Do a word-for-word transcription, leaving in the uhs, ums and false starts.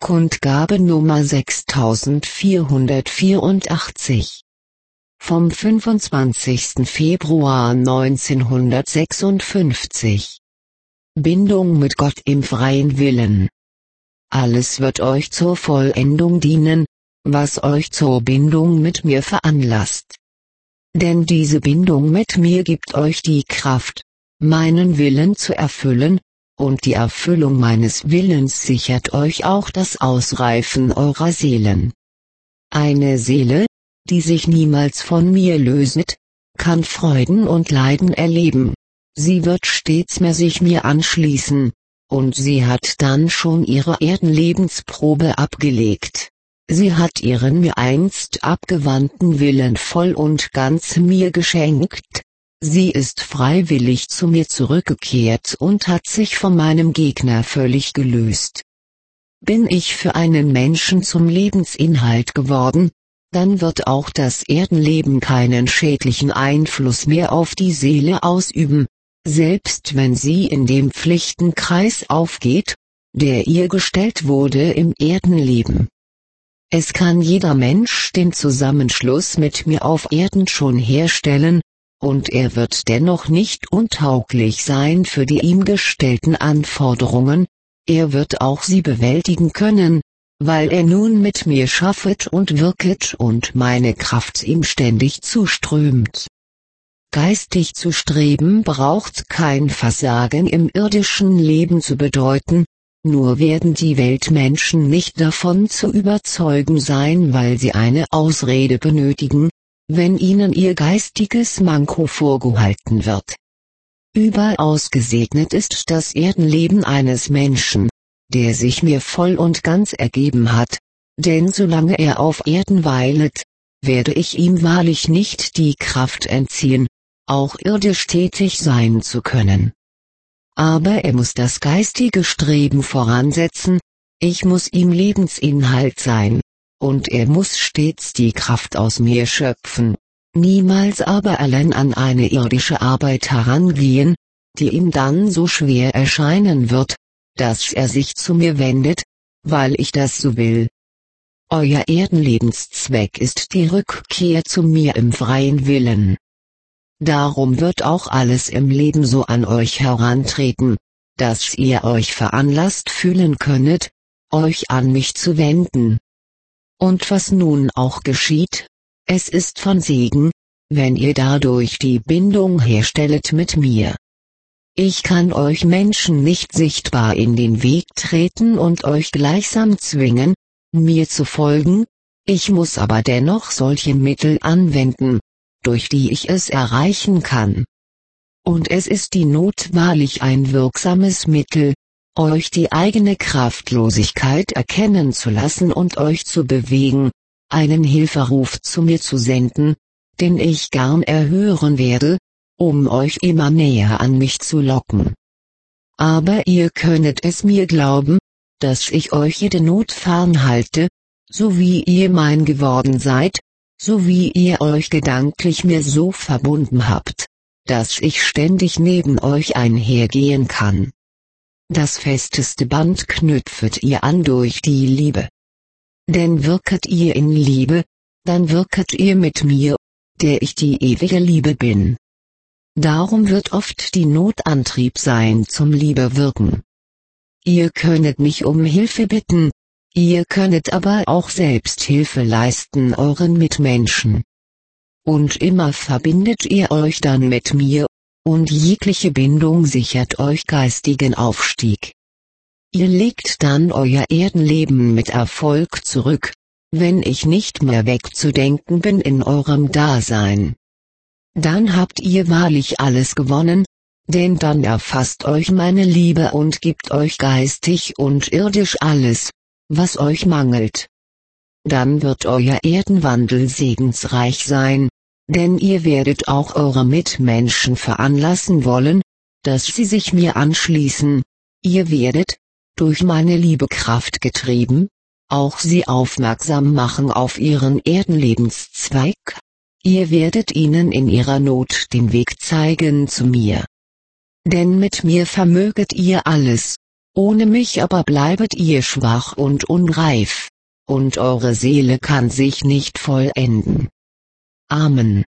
Kundgabe Nummer sechstausendvierhundertvierundachtzig. Vom fünfundzwanzigsten Februar neunzehnhundertsechsundfünfzig. Bindung mit Gott im freien Willen. Alles wird euch zur Vollendung dienen, was euch zur Bindung mit mir veranlasst. Denn diese Bindung mit mir gibt euch die Kraft, meinen Willen zu erfüllen, und die Erfüllung meines Willens sichert euch auch das Ausreifen eurer Seelen. Eine Seele, die sich niemals von mir löset, kann Freuden und Leiden erleben. Sie wird stets mehr sich mir anschließen, und sie hat dann schon ihre Erdenlebensprobe abgelegt. Sie hat ihren mir einst abgewandten Willen voll und ganz mir geschenkt. Sie ist freiwillig zu mir zurückgekehrt und hat sich von meinem Gegner völlig gelöst. Bin ich für einen Menschen zum Lebensinhalt geworden, dann wird auch das Erdenleben keinen schädlichen Einfluss mehr auf die Seele ausüben, selbst wenn sie in dem Pflichtenkreis aufgeht, der ihr gestellt wurde im Erdenleben. Es kann jeder Mensch den Zusammenschluss mit mir auf Erden schon herstellen, und er wird dennoch nicht untauglich sein für die ihm gestellten Anforderungen, er wird auch sie bewältigen können, weil er nun mit mir schaffet und wirket und meine Kraft ihm ständig zuströmt. Geistig zu streben braucht kein Versagen im irdischen Leben zu bedeuten, nur werden die Weltmenschen nicht davon zu überzeugen sein, weil sie eine Ausrede benötigen, wenn ihnen ihr geistiges Manko vorgehalten wird. Überaus gesegnet ist das Erdenleben eines Menschen, der sich mir voll und ganz ergeben hat, denn solange er auf Erden weilet, werde ich ihm wahrlich nicht die Kraft entziehen, auch irdisch tätig sein zu können. Aber er muss das geistige Streben voransetzen, ich muss ihm Lebensinhalt sein, und er muss stets die Kraft aus mir schöpfen, niemals aber allein an eine irdische Arbeit herangehen, die ihm dann so schwer erscheinen wird, dass er sich zu mir wendet, weil ich das so will. Euer Erdenlebenszweck ist die Rückkehr zu mir im freien Willen. Darum wird auch alles im Leben so an euch herantreten, dass ihr euch veranlasst fühlen könnet, euch an mich zu wenden. Und was nun auch geschieht, es ist von Segen, wenn ihr dadurch die Bindung herstellet mit mir. Ich kann euch Menschen nicht sichtbar in den Weg treten und euch gleichsam zwingen, mir zu folgen, ich muss aber dennoch solche Mittel anwenden, durch die ich es erreichen kann. Und es ist die Not wahrlich ein wirksames Mittel, euch die eigene Kraftlosigkeit erkennen zu lassen und euch zu bewegen, einen Hilferuf zu mir zu senden, den ich gern erhören werde, um euch immer näher an mich zu locken. Aber ihr könnet es mir glauben, dass ich euch jede Not fernhalte, so wie ihr mein geworden seid, so wie ihr euch gedanklich mir so verbunden habt, dass ich ständig neben euch einhergehen kann. Das festeste Band knüpfet ihr an durch die Liebe. Denn wirket ihr in Liebe, dann wirket ihr mit mir, der ich die ewige Liebe bin. Darum wird oft die Not Antrieb sein zum Liebewirken. Ihr könnet mich um Hilfe bitten, ihr könnet aber auch selbst Hilfe leisten euren Mitmenschen. Und immer verbindet ihr euch dann mit mir, und jegliche Bindung sichert euch geistigen Aufstieg. Ihr legt dann euer Erdenleben mit Erfolg zurück, wenn ich nicht mehr wegzudenken bin in eurem Dasein. Dann habt ihr wahrlich alles gewonnen, denn dann erfasst euch meine Liebe und gibt euch geistig und irdisch alles, was euch mangelt. Dann wird euer Erdenwandel segensreich sein, denn ihr werdet auch eure Mitmenschen veranlassen wollen, dass sie sich mir anschließen, ihr werdet, durch meine Liebekraft getrieben, auch sie aufmerksam machen auf ihren Erdenlebenszweig, ihr werdet ihnen in ihrer Not den Weg zeigen zu mir. Denn mit mir vermöget ihr alles, Ohne mich aber bleibet ihr schwach und unreif, und eure Seele kann sich nicht vollenden. Amen.